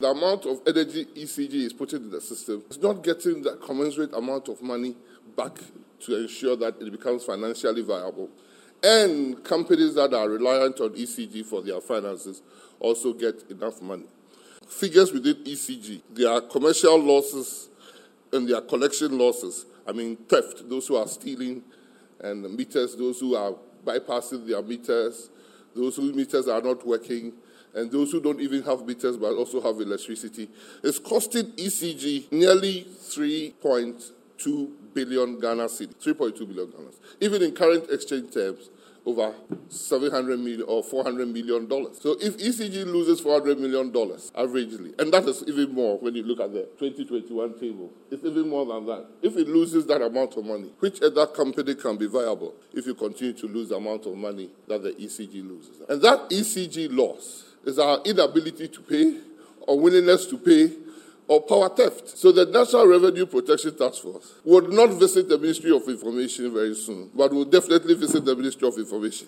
the amount of energy ECG is putting in the system is not getting the commensurate amount of money back to ensure that it becomes financially viable. And companies that are reliant on ECG for their finances also get enough money. Figures within ECG, their commercial losses and their collection losses, theft, those who are stealing, and the meters, those who are bypassing their meters, those whose meters are not working, and those who don't even have meters but also have electricity, is costing ECG nearly 3.2 billion Ghana cedis, 3.2 billion Ghana. Even in current exchange terms, over $700 million or $400 million. So if ECG loses $400 million averagely, and that is even more when you look at the 2021 table, it's even more than that. If it loses that amount of money, which other company can be viable if you continue to lose the amount of money that the ECG loses? And that ECG loss is our inability to pay or willingness to pay or power theft. So the National Revenue Protection Task Force would not visit the Ministry of Information very soon, but will definitely visit the Ministry of Information.